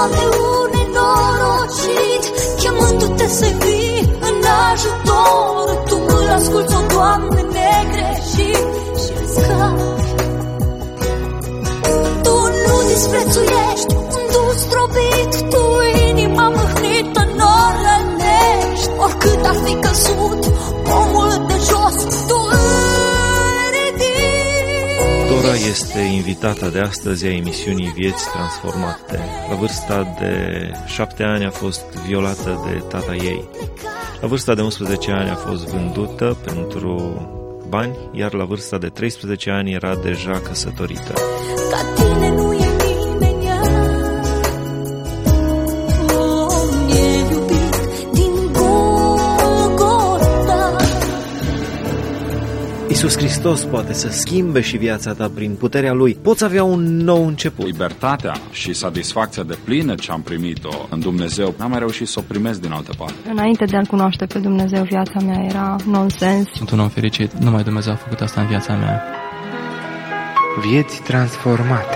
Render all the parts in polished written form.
Doamne, un nenorocit, chemându-te să vii în ajutor. Tu îl asculți, o Doamne, negreșit și îl scapi. Tu nu disprețuiești un dus zdrobit, tu inima mâhnită n-o rănești. Oricât ar fi căzut omul de jos, tu îl ridici. Dora este invitata de astăzi a emisiunii Vieți Transformate. La vârsta de 7 ani a fost violată de tata ei. La vârsta de 11 ani a fost vândută pentru bani, iar la vârsta de 13 ani era deja căsătorită. Ca tine nu e nimeni, e iubit din Golgota. Iisus Hristos poate să schimbe și viața ta prin puterea Lui. Poți avea un nou început. Libertatea și satisfacția de plină ce am primit-o în Dumnezeu, n-am mai reușit să o primesc din altă parte. Înainte de a-L cunoaște pe Dumnezeu, viața mea era nonsens. Sunt un om fericit, numai Dumnezeu a făcut asta în viața mea. Vieți transformate.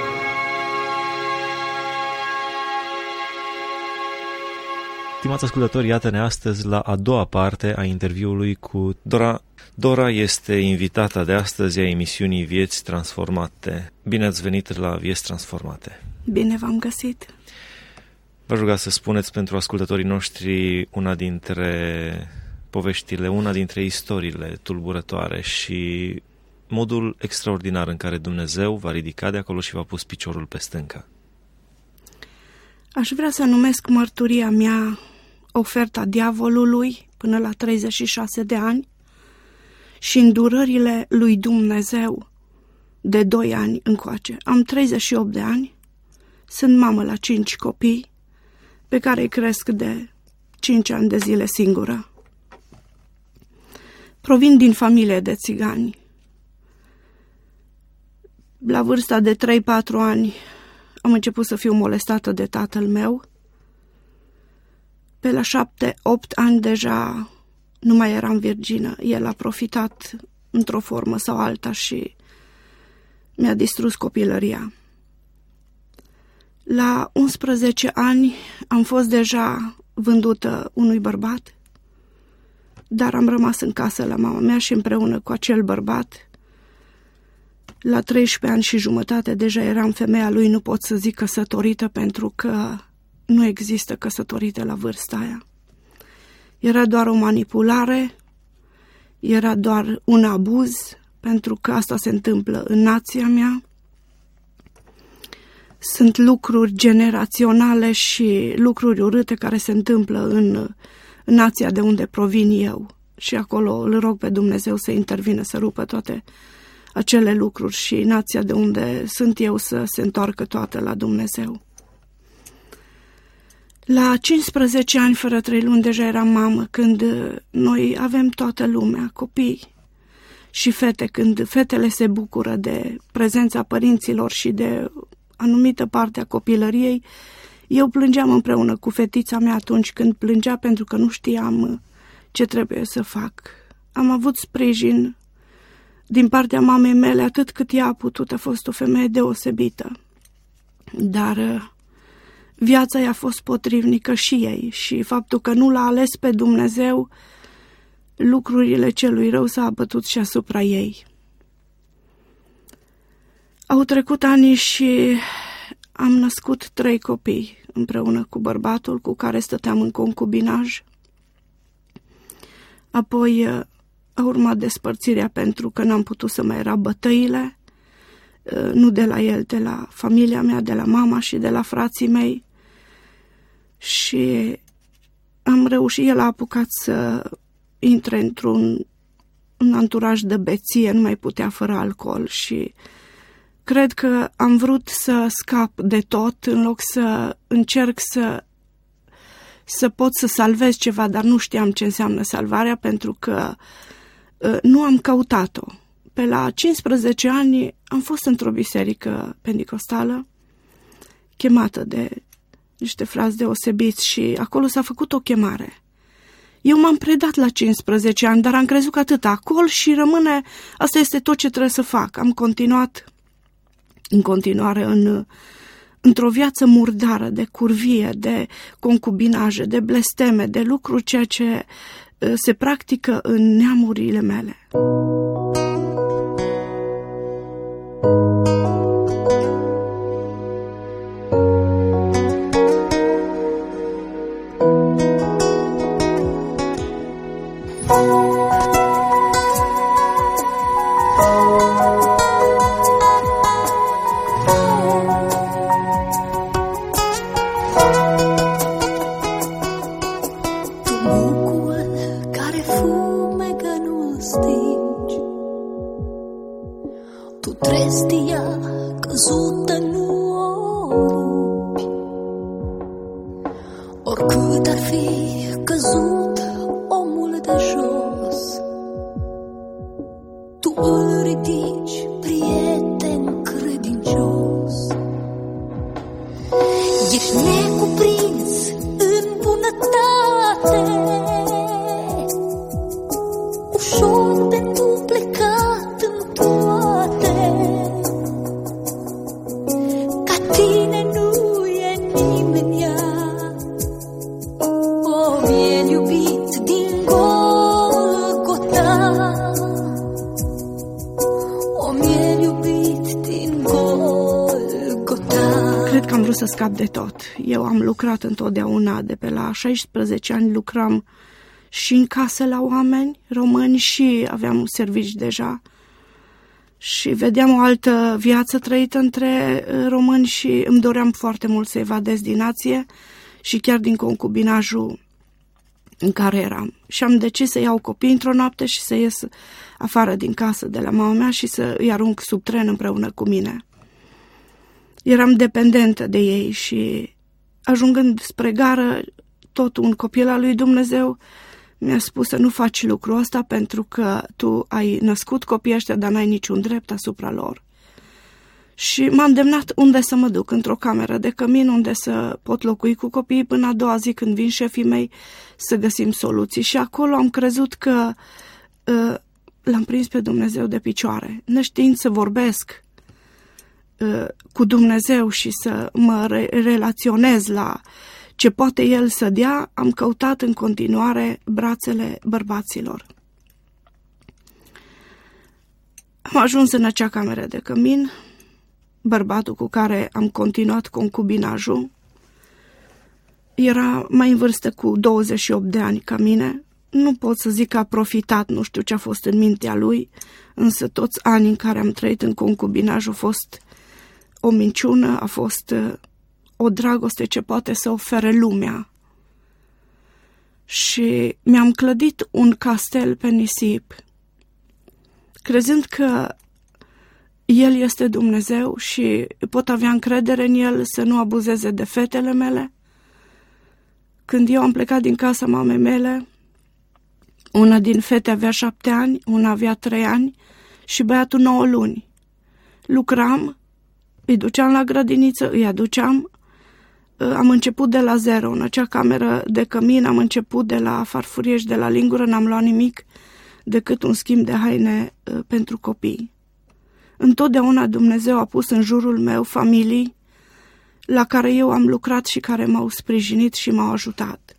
Stimați ascultători, iată-ne astăzi la a doua parte a interviului cu Dora. Dora este invitata de astăzi a emisiunii Vieți Transformate. Bine ați venit la Vieți Transformate. Bine v-am găsit. V-aș ruga să spuneți pentru ascultătorii noștri una dintre poveștile, una dintre istoriile tulburătoare și modul extraordinar în care Dumnezeu v-a ridicat de acolo și v-a pus piciorul pe stâncă. Aș vrea să numesc mărturia mea oferta diavolului până la 36 de ani și îndurările lui Dumnezeu de 2 ani încoace. Am 38 de ani, sunt mamă la 5 copii pe care îi cresc de 5 ani de zile singură. Provin din familie de țigani. La vârsta de 3-4 ani am început să fiu molestată de tatăl meu. Pe la 7-8 ani deja nu mai eram virgină. El a profitat într-o formă sau alta și mi-a distrus copilăria. La 11 ani am fost deja vândută unui bărbat, dar am rămas în casă la mama mea și împreună cu acel bărbat. La 13 ani și jumătate deja eram femeia lui, nu pot să zic căsătorită pentru că nu există căsătorită la vârsta aia. Era doar o manipulare, era doar un abuz, pentru că asta se întâmplă în nația mea. Sunt lucruri generaționale și lucruri urâte care se întâmplă în nația de unde provin eu. Și acolo îl rog pe Dumnezeu să intervină, să rupă toate acele lucruri și nația de unde sunt eu să se întoarcă toată la Dumnezeu. La 15 ani, fără 3 luni, deja eram mamă, când noi avem toată lumea, copii și fete, când fetele se bucură de prezența părinților și de anumită parte a copilăriei, eu plângeam împreună cu fetița mea atunci când plângea pentru că nu știam ce trebuie să fac. Am avut sprijin din partea mamei mele atât cât ea a putut, a fost o femeie deosebită. Dar viața i-a fost potrivnică și ei și faptul că nu l-a ales pe Dumnezeu, lucrurile celui rău s-a abătut și asupra ei. Au trecut ani și am născut 3 copii împreună cu bărbatul cu care stăteam în concubinaj. Apoi a urmat despărțirea pentru că n-am putut să mai era bătăile, nu de la el, de la familia mea, de la mama și de la frații mei. Și am reușit, el a apucat să intre într-un anturaj de beție, nu mai putea fără alcool și cred că am vrut să scap de tot în loc să încerc să pot să salvez ceva, dar nu știam ce înseamnă salvarea pentru că nu am căutat-o. Pe la 15 ani am fost într-o biserică pentecostală chemată de niște frați deosebiți și acolo s-a făcut o chemare. Eu m-am predat la 15 ani, dar am crezut că atât acolo și rămâne, asta este tot ce trebuie să fac. Am continuat în continuare într-o viață murdară, de curvie, de concubinaje, de blesteme, de lucruri ceea ce se practică în neamurile mele. Oricât ar fi căzut omul de jos, tu îl ridici, prieten credincios. Ești necuprins în bunătate, ușor de tu plecat în toate. Ca tine nu e nimeni. Cred că am vrut să scap de tot. Eu am lucrat întotdeauna, de pe la 16 ani lucram și în casă la oameni români și aveam servici deja. Și vedeam o altă viață trăită între români și îmi doream foarte mult să evadez din nație și chiar din concubinajul în care eram. Și am decis să iau copii într-o noapte și să ies afară din casă de la mama mea și să îi arunc sub tren împreună cu mine. Eram dependentă de ei și ajungând spre gară, tot un copil al lui Dumnezeu mi-a spus să nu faci lucrul ăsta pentru că tu ai născut copiii ăștia, dar n-ai niciun drept asupra lor. Și m-a îndemnat unde să mă duc, într-o cameră de cămin, unde să pot locui cu copiii până a doua zi când vin șefii mei să găsim soluții. Și acolo am crezut că l-am prins pe Dumnezeu de picioare, neștiind să vorbesc cu Dumnezeu și să mă relaționez la ce poate El să dea, am căutat în continuare brațele bărbaților. Am ajuns în acea cameră de cămin. Bărbatul cu care am continuat concubinajul era mai în vârstă cu 28 de ani ca mine. Nu pot să zic că a profitat, nu știu ce a fost în mintea lui, însă toți anii în care am trăit în concubinaj au fost o minciună, a fost o dragoste ce poate să ofere lumea. Și mi-am clădit un castel pe nisip, crezând că El este Dumnezeu și pot avea încredere în El să nu abuzeze de fetele mele. Când eu am plecat din casa mamei mele, una din fete avea 7 ani, una avea 3 ani și băiatul 9 luni. Lucram, îi duceam la grădiniță, îi aduceam. Am început de la zero în acea cameră de cămin, am început de la farfurie și de la lingură, n-am luat nimic decât un schimb de haine pentru copii. Întotdeauna Dumnezeu a pus în jurul meu familii la care eu am lucrat și care m-au sprijinit și m-au ajutat.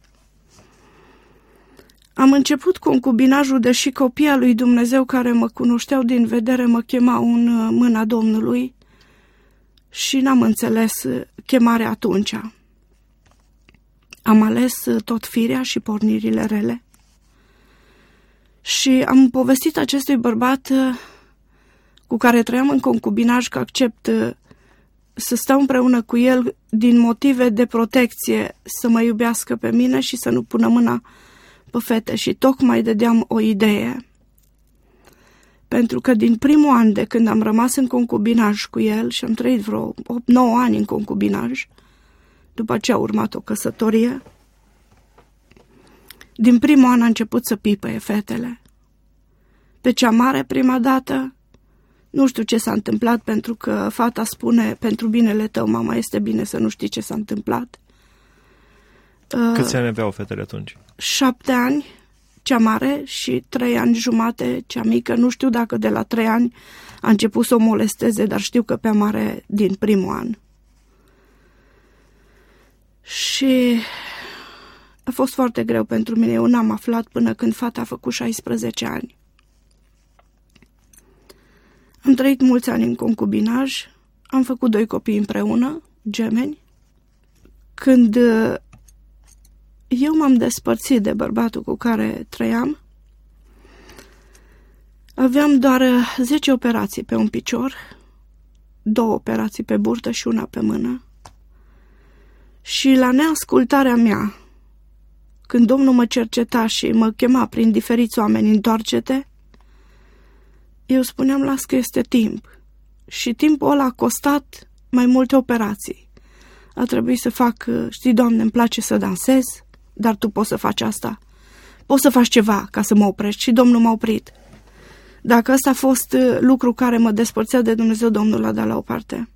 Am început concubinajul, deși copiii al lui Dumnezeu care mă cunoșteau din vedere mă chemau în mâna Domnului și n-am înțeles chemarea atunci. Am ales tot firea și pornirile rele și am povestit acestui bărbat cu care trăiam în concubinaj că accept să stau împreună cu el din motive de protecție, să mă iubească pe mine și să nu pună mâna pe fete. Și tocmai dădeam o idee. Pentru că din primul an de când am rămas în concubinaj cu el și am trăit vreo 8-9 ani în concubinaj, după ce a urmat o căsătorie, din primul an a început să pipăie fetele. Pe cea mare, prima dată, nu știu ce s-a întâmplat, pentru că fata spune, pentru binele tău, mama, este bine să nu știi ce s-a întâmplat. Câți ani aveau fetele atunci? 7 ani, cea mare, și 3 ani jumate, cea mică. Nu știu dacă de la 3 ani a început să o molesteze, dar știu că pe mare din primul an. Și a fost foarte greu pentru mine. Eu n-am aflat până când fata a făcut 16 ani. Am trăit mulți ani în concubinaj, am făcut 2 copii împreună, gemeni. Când eu m-am despărțit de bărbatul cu care trăiam, aveam doar 10 operații pe un picior, 2 operații pe burtă și 1 pe mână. Și la neascultarea mea, când Domnul mă cerceta și mă chema prin diferiți oameni, întoarce-te, eu spuneam, las că este timp. Și timpul ăla a costat mai multe operații. A trebuit să fac, știi, Doamne, îmi place să dansez, dar tu poți să faci asta. Poți să faci ceva ca să mă oprești. Și Domnul m-a oprit. Dacă ăsta a fost lucru care mă despărțea de Dumnezeu, Domnul l-a dat la o parte.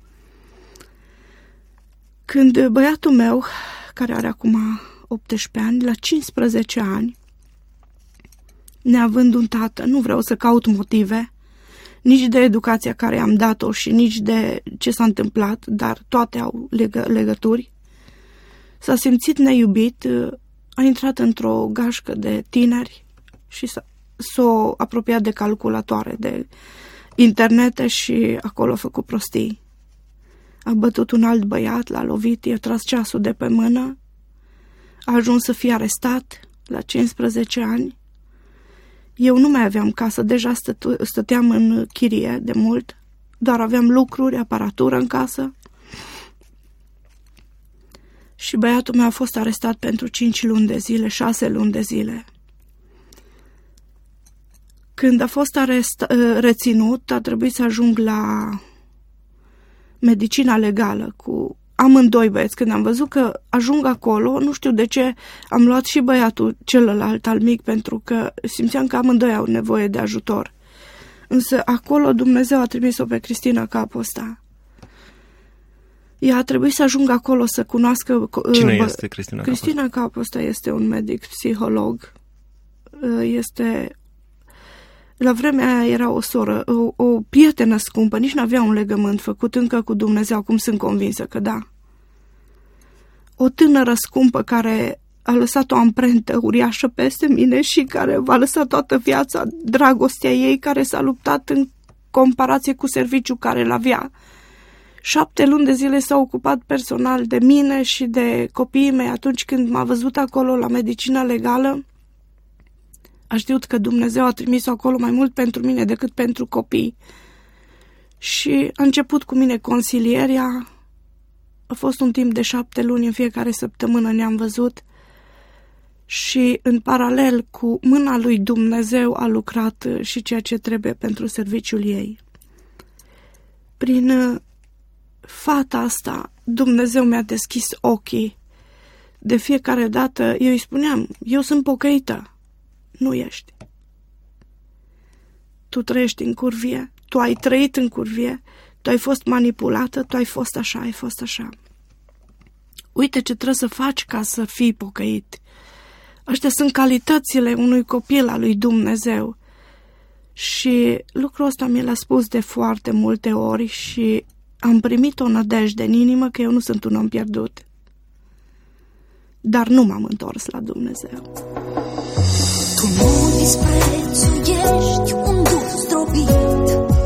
Când băiatul meu, care are acum 18 ani, la 15 ani, neavând un tată, nu vreau să caut motive, nici de educația care am dat-o și nici de ce s-a întâmplat, dar toate au legături, s-a simțit neiubit, a intrat într-o gașcă de tineri și s-a apropiat de calculatoare, de internete și acolo a făcut prostii. A bătut un alt băiat, l-a lovit, i-a tras ceasul de pe mână, a ajuns să fie arestat la 15 ani. Eu nu mai aveam casă, deja stăteam în chirie de mult, doar aveam lucruri, aparatură în casă. Și băiatul meu a fost arestat pentru 5 luni de zile, 6 luni de zile. Când a fost reținut, a trebuit să ajung la medicina legală cu amândoi băieți. Când am văzut că ajung acolo, nu știu de ce, am luat și băiatul celălalt al mic, pentru că simțeam că amândoi au nevoie de ajutor. Însă acolo Dumnezeu a trimis-o pe Cristina Caposta. Ea a trebuit să ajungă acolo să cunoască... Cine este Cristina Caposta? Cristina Caposta este un medic psiholog. Este... La vremea aia era o soră, o prietenă scumpă, nici n-avea un legământ făcut încă cu Dumnezeu, acum sunt convinsă că da. O tânără scumpă care a lăsat o amprentă uriașă peste mine și care va lăsa toată viața, dragostea ei, care s-a luptat în comparație cu serviciul care l-avea. 7 luni de zile s-a ocupat personal de mine și de copiii mei. Atunci când m-a văzut acolo la medicina legală, a știut că Dumnezeu a trimis-o acolo mai mult pentru mine decât pentru copii. Și a început cu mine consilierea. A fost un timp de 7 luni, în fiecare săptămână ne-am văzut. Și în paralel cu mâna lui Dumnezeu a lucrat și ceea ce trebuie pentru serviciul ei. Prin fata asta, Dumnezeu mi-a deschis ochii. De fiecare dată eu îi spuneam, eu sunt pocăită. Nu ești. Tu trăiești în curvie, tu ai trăit în curvie, tu ai fost manipulată, tu ai fost așa, ai fost așa. Uite ce trebuie să faci ca să fii pocăit. Astea sunt calitățile unui copil al lui Dumnezeu. Și lucrul ăsta mi l-a spus de foarte multe ori și am primit o nădejde în inimă că eu nu sunt un om pierdut. Dar nu m-am întors la Dumnezeu. Tu nu disprețuiești un duh zdrobit,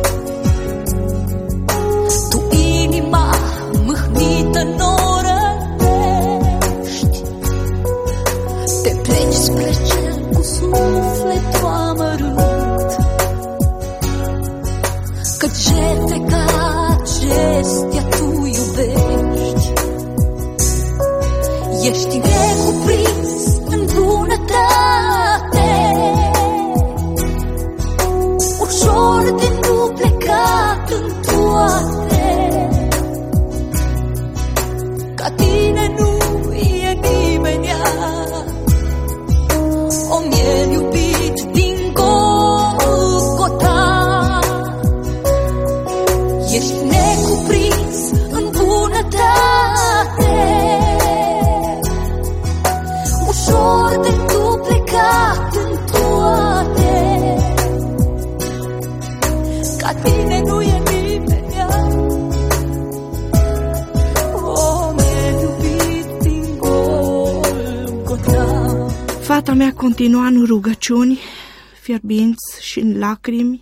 tu inima mâhnită n-o rănești, te pleci spre cer cu sufletul amărât, că jertfe ca acestea tu iubești. Ești necuprins în bunătate, ușor de nu Tata mea continua în rugăciuni fierbinți și în lacrimi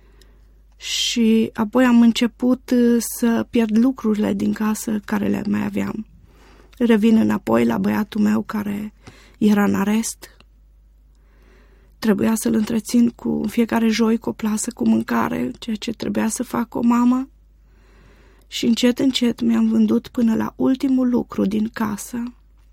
și apoi am început să pierd lucrurile din casă care le mai aveam. Revin înapoi la băiatul meu care era în arest. Trebuia să-l întrețin cu fiecare joi cu o plasă cu mâncare, ceea ce trebuia să fac o mamă. Și încet, încet mi-am vândut până la ultimul lucru din casă.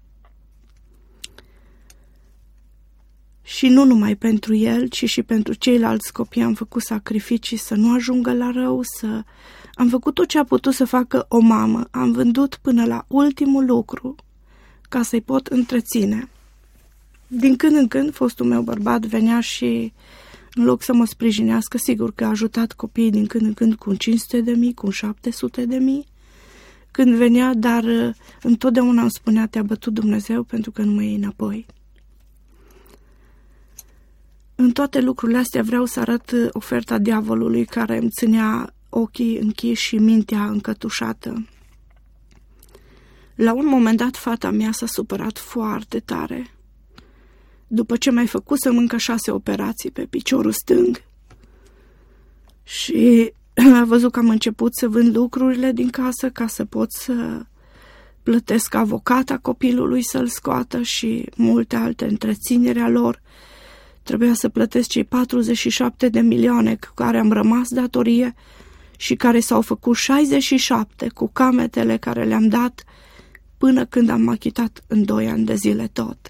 Și nu numai pentru el, ci și pentru ceilalți copii am făcut sacrificii să nu ajungă la rău, am făcut tot ce a putut să facă o mamă. Am vândut până la ultimul lucru ca să-i pot întreține. Din când în când, fostul meu bărbat venea și, în loc să mă sprijinească, sigur că a ajutat copiii din când în când cu 500.000, cu 700.000, când venea, dar întotdeauna îmi spunea, te-a bătut Dumnezeu pentru că nu mă iei înapoi. În toate lucrurile astea vreau să arăt oferta diavolului care îmi ținea ochii închiși și mintea încătușată. La un moment dat, fata mea s-a supărat foarte tare. După ce mi-ai făcut să încă 6 operații pe piciorul stâng și a văzut că am început să vând lucrurile din casă ca să pot să plătesc avocata copilului să-l scoată și multe alte întreținere a lor. Trebuia să plătesc cei 47 de milioane cu care am rămas datorie și care s-au făcut 67 cu cametele care le-am dat până când am achitat în 2 ani de zile tot.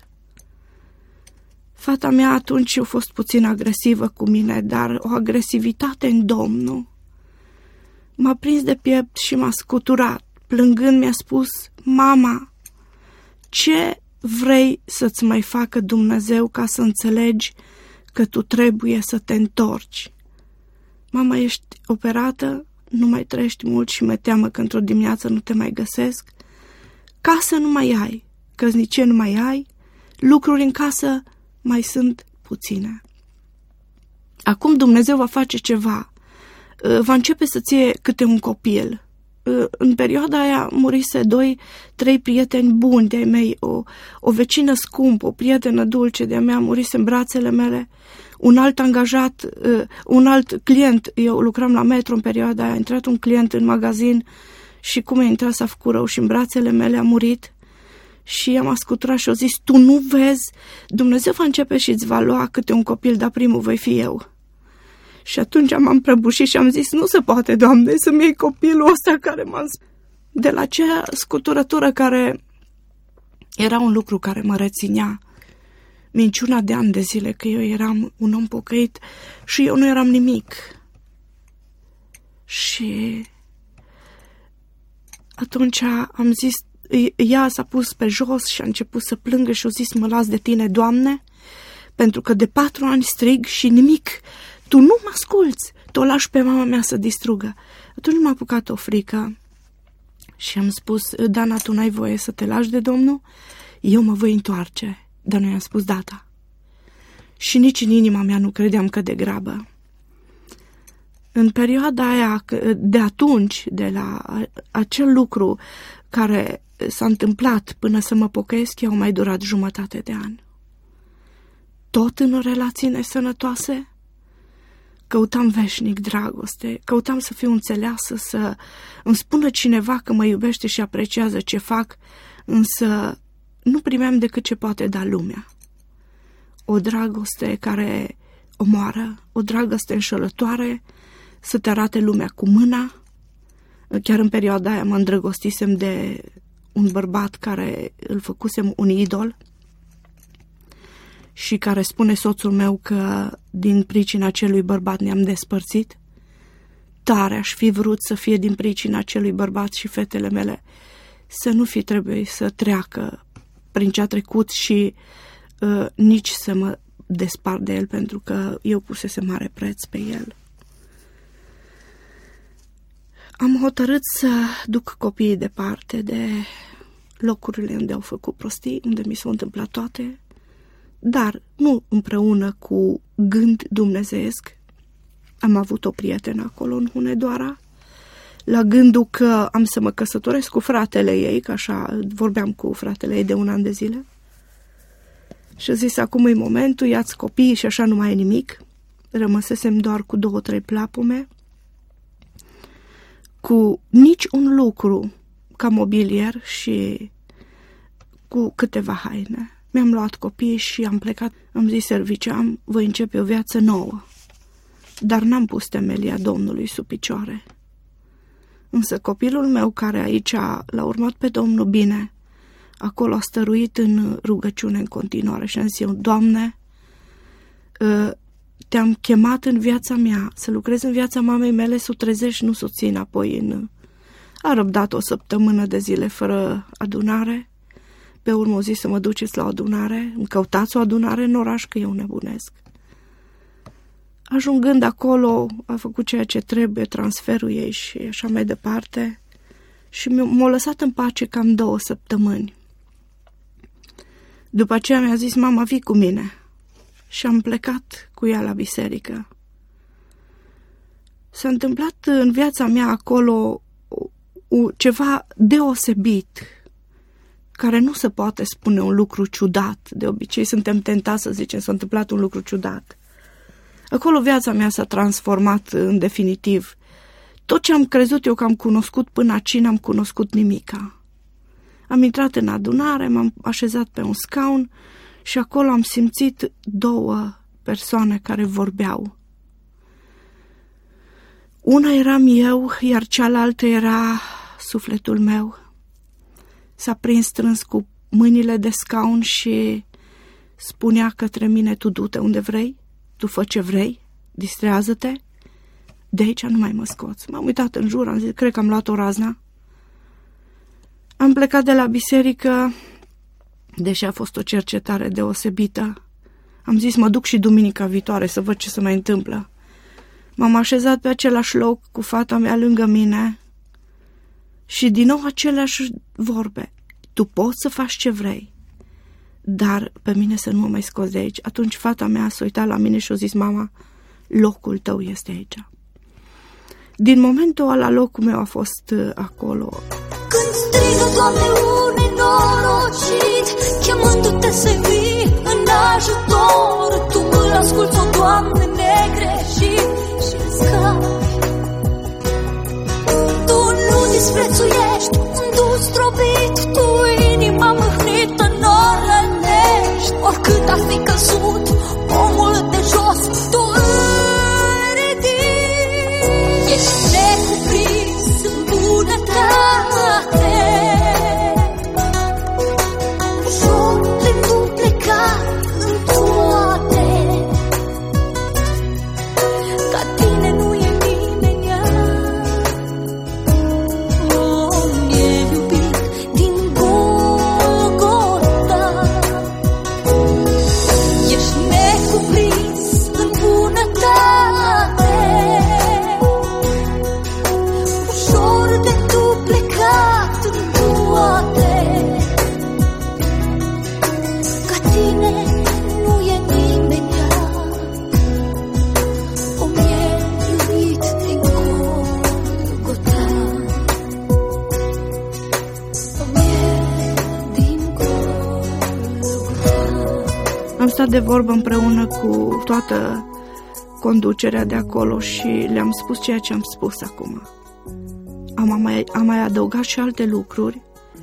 Fata mea atunci a fost puțin agresivă cu mine, dar o agresivitate în Domnul. M-a prins de piept și m-a scuturat. Plângând mi-a spus, mama, ce vrei să-ți mai facă Dumnezeu ca să înțelegi că tu trebuie să te întorci? Mama, ești operată, nu mai trăiești mult și mi-e teamă că într-o dimineață nu te mai găsesc. Casă nu mai ai, căsnicie nu mai ai, lucruri în casă mai sunt puține. Acum Dumnezeu va face ceva. Va începe să-ți iei câte un copil. În perioada aia murise 2-3 prieteni buni de-ai mei, o vecină scumpă, o prietenă dulce de-a mea murise în brațele mele, un alt angajat, un alt client, eu lucram la Metro în perioada aia, a intrat un client în magazin și cum a intrat s-a făcut rău și în brațele mele a murit. Și i-am ascultat și au zis, tu nu vezi? Dumnezeu va începe și îți va lua câte un copil, dar primul voi fi eu. Și atunci m-am prăbușit și am zis, nu se poate, Doamne, să-mi iei copilul ăsta care m-a... De la acea scuturătură care era un lucru care mă reținea. Minciuna de ani de zile că eu eram un om pocăit și eu nu eram nimic. Și atunci am zis, ea s-a pus pe jos și a început să plângă și a zis, mă las de tine, Doamne, pentru că de 4 ani strig și nimic. Tu nu mă asculți, tu o lași pe mama mea să distrugă. Atunci m-a apucat o frică și am spus, Dana, tu n-ai voie să te lași de Domnul? Eu mă voi întoarce. Dar noi am spus data. Și nici în inima mea nu credeam că de grabă. În perioada aia, de atunci, de la acel lucru care s-a întâmplat până să mă pocăiesc, eu mai durat jumătate de an. Tot în relații nesănătoase, căutam veșnic dragoste, căutam să fiu înțeleasă, să îmi spună cineva că mă iubește și apreciază ce fac, însă nu primeam decât ce poate da lumea. O dragoste care omoară, o dragoste înșelătoare, să te arate lumea cu mâna. Chiar în perioada aia mă îndrăgostisem de un bărbat care îl făcusem un idol și care spune soțul meu că din pricina acelui bărbat ne-am despărțit. Tare aș fi vrut să fie din pricina acelui bărbat și fetele mele să nu fi trebuit să treacă prin ce a trecut și nici să mă despart de el, pentru că eu pusese mare preț pe el. Am hotărât să duc copiii departe de locurile unde au făcut prostii, unde mi s-au întâmplat toate, dar nu împreună cu gând dumnezeiesc. Am avut o prietenă acolo în Hunedoara, la gândul că am să mă căsătoresc cu fratele ei, că așa vorbeam cu fratele ei de 1 an de zile. Și a zis, acum e momentul, ia-ți copiii și așa nu mai e nimic. Rămăsesem doar cu 2-3 plapume, cu nici un lucru ca mobilier și cu câteva haine. Mi-am luat copiii și am plecat. Am zis serviciam, voi începe o viață nouă. Dar n-am pus temelia Domnului sub picioare. Însă copilul meu, care aici l-a urmat pe Domnul bine, acolo a stăruit în rugăciune în continuare și am zis eu, Doamne, te-am chemat în viața mea, să lucrez în viața mamei mele, să o trezești, nu să o țin apoi în... A răbdat o săptămână de zile fără adunare. Pe urmă o zis să mă duceți la o adunare, îmi căutați o adunare în oraș, că eu nebunesc. Ajungând acolo, a făcut ceea ce trebuie, transferul ei și așa mai departe, și m-a lăsat în pace cam 2 săptămâni. După aceea mi-a zis, mama, vii cu mine. Și am plecat cu ea la biserică. S-a întâmplat în viața mea acolo ceva deosebit, care nu se poate spune un lucru ciudat. De obicei suntem tentați să zicem, s-a întâmplat un lucru ciudat. Acolo viața mea s-a transformat în definitiv. Tot ce am crezut eu că am cunoscut până aici, n-am cunoscut nimica. Am intrat în adunare, m-am așezat pe un scaun și acolo am simțit 2 persoane care vorbeau. Una eram eu, iar cealaltă era sufletul meu. S-a prins strâns cu mâinile de scaun și spunea către mine, tu du-te unde vrei, tu fă ce vrei, distrează-te, de aici nu mai mă scoți. M-am uitat în jur, am zis, cred că am luat o razna. Am plecat de la biserică, deși a fost o cercetare deosebită. Am zis, mă duc și duminica viitoare să văd ce se mai întâmplă. M-am așezat pe același loc cu fata mea lângă mine și din nou aceleași vorbe. Tu poți să faci ce vrei, dar pe mine să nu mă mai scoți de aici. Atunci fata mea s-a uitat la mine și a zis, mama, locul tău este aici. Din momentul ăla locul meu a fost acolo. Când strigă, Doamne, un nenorocit, chemându-te să vii în ajutor, tu îl asculți, o Doamne, negreșit și scapi. Tu nu disprețuiești un dus zdrobit, tu inima mâhnită n-o rănești. Oricât ar fi căzut omul de jos, tu îl ridici. Ești necuprins în bunătate, ușor de nu pleca în toate. Ca tine nu e nimeni, e iubit din Golgota. Ești necuprins în bunătate, ușor de tu plecat în toate. Ca tine nu e nimeni, om e iubit din Golgota. Om e din Golgota. Am stat de vorbă împreună cu toată conducerea de acolo și le-am spus ceea ce am spus acum. Am mai adăugat și alte lucruri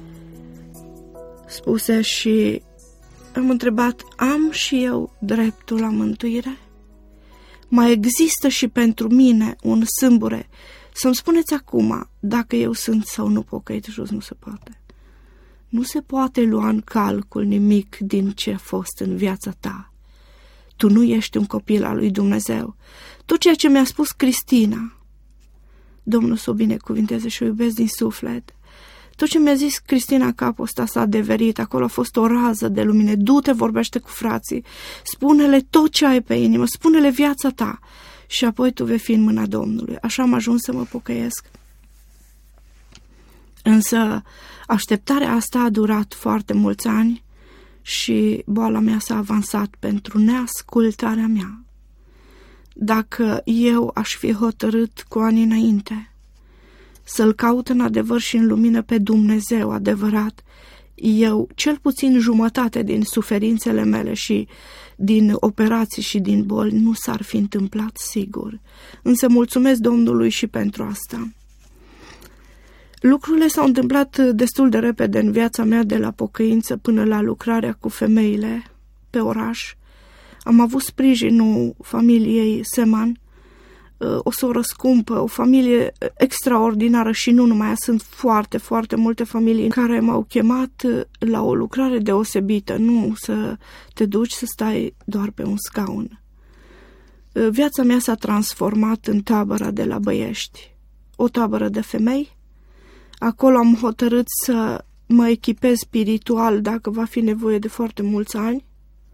spuse și am întrebat, am și eu dreptul la mântuire? Mai există și pentru mine un sâmbure? Să-mi spuneți acum dacă eu sunt sau nu pocăit. Jos nu se poate. Nu se poate lua în calcul nimic din ce a fost în viața ta. Tu nu ești un copil al lui Dumnezeu. Tot ceea ce mi-a spus Cristina, Domnul să o binecuvinteze și o iubesc din suflet. Tot ce mi-a zis Cristina, capul ăsta s-a adeverit, acolo a fost o rază de lumină. Du-te, vorbește cu frații, spune-le tot ce ai pe inimă, spune-le viața ta și apoi tu vei fi în mâna Domnului. Așa am ajuns să mă pocăiesc. Însă așteptarea asta a durat foarte mulți ani și boala mea s-a avansat pentru neascultarea mea. Dacă eu aș fi hotărât cu ani înainte să-L caut în adevăr și în lumină pe Dumnezeu adevărat, eu, cel puțin jumătate din suferințele mele și din operații și din boli nu s-ar fi întâmplat sigur. Însă mulțumesc Domnului și pentru asta. Lucrurile s-au întâmplat destul de repede în viața mea, de la pocăință până la lucrarea cu femeile pe oraș. Am avut sprijinul familiei Seman, o soră scumpă, o familie extraordinară și nu numai ea, sunt foarte, foarte multe familii care m-au chemat la o lucrare deosebită, nu să te duci să stai doar pe un scaun. Viața mea s-a transformat în tabăra de la Băiești, o tabără de femei. Acolo am hotărât să mă echipez spiritual dacă va fi nevoie de foarte mulți ani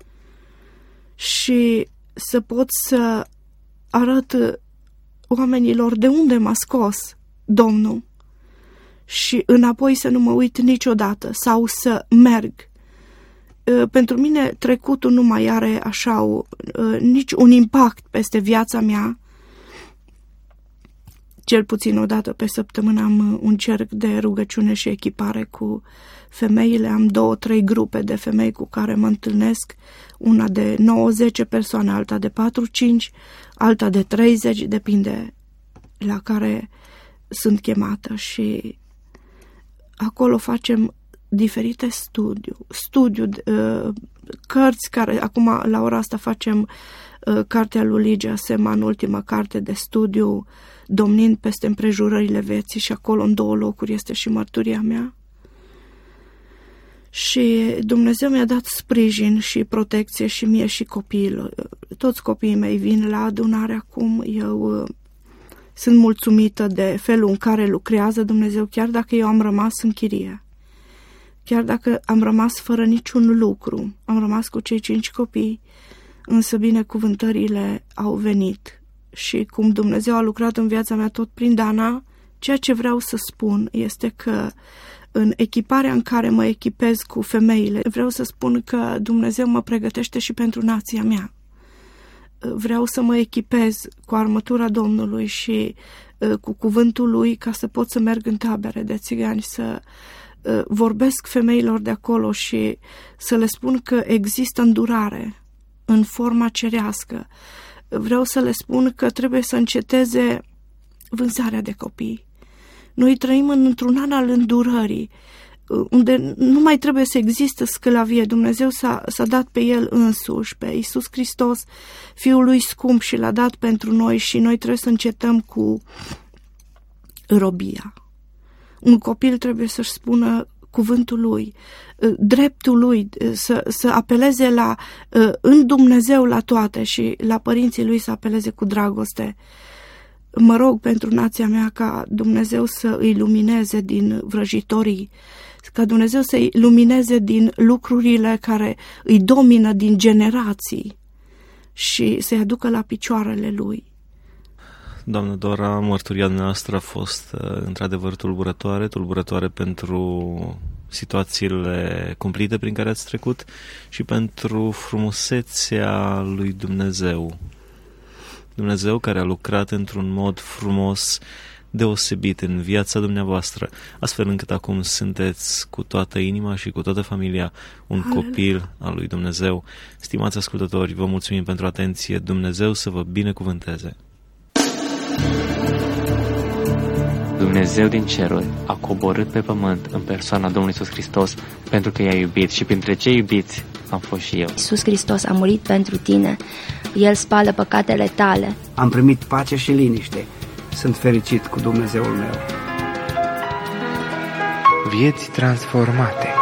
și să pot să arăt oamenilor de unde m-a scos Domnul și înapoi să nu mă uit niciodată sau să merg. Pentru mine trecutul nu mai are așa nici un impact peste viața mea. Cel puțin o dată pe săptămână am un cerc de rugăciune și echipare cu femeile. Am 2-3 grupe de femei cu care mă întâlnesc, una de 9-10 persoane, alta de 4-5, alta de 30, depinde la care sunt chemată, și acolo facem diferite cărți, care acum la ora asta facem cartea lui Ligia Seman, ultima carte de studiu, Domnind peste împrejurările vieții, și acolo în 2 locuri este și mărturia mea. Și Dumnezeu mi-a dat sprijin și protecție și mie și copiilor. Toți copiii mei vin la adunare acum. Eu sunt mulțumită de felul în care lucrează Dumnezeu, chiar dacă eu am rămas în chirie. Chiar dacă am rămas fără niciun lucru, am rămas cu cei 5 copii, însă binecuvântările au venit. Și cum Dumnezeu a lucrat în viața mea tot prin Dana, ceea ce vreau să spun este că în echiparea în care mă echipez cu femeile, vreau să spun că Dumnezeu mă pregătește și pentru nația mea. Vreau să mă echipez cu armătura Domnului și cu cuvântul Lui, ca să pot să merg în tabere de țigani, să vorbesc femeilor de acolo și să le spun că există îndurare în forma cerească. Vreau să le spun că trebuie să înceteze vânzarea de copii. Noi trăim într-un an al îndurării, unde nu mai trebuie să existe sclavie. Dumnezeu s-a dat pe El însuși, pe Iisus Hristos, Fiul Lui scump, și L-a dat pentru noi, și noi trebuie să încetăm cu robia. Un copil trebuie să-și spună cuvântul lui, dreptul lui, să apeleze în Dumnezeu la toate și la părinții lui să apeleze cu dragoste. Mă rog pentru nația mea ca Dumnezeu să îi lumineze din vrăjitorii, ca Dumnezeu să îi lumineze din lucrurile care îi domină din generații și să-i aducă la picioarele Lui. Doamnă Dora, mărturia noastră a fost într-adevăr tulburătoare pentru situațiile cumplite prin care ați trecut și pentru frumusețea lui Dumnezeu. Dumnezeu care a lucrat într-un mod frumos, deosebit în viața dumneavoastră, astfel încât acum sunteți cu toată inima și cu toată familia un copil al lui Dumnezeu. Stimați ascultători, vă mulțumim pentru atenție. Dumnezeu să vă binecuvânteze. Dumnezeu din ceruri a coborât pe pământ în persoana Domnului Iisus Hristos pentru că i-a iubit, și printre cei iubiți am fost și eu. Iisus Hristos a murit pentru tine. El spală păcatele tale. Am primit pace și liniște. Sunt fericit cu Dumnezeul meu. Vieți transformate.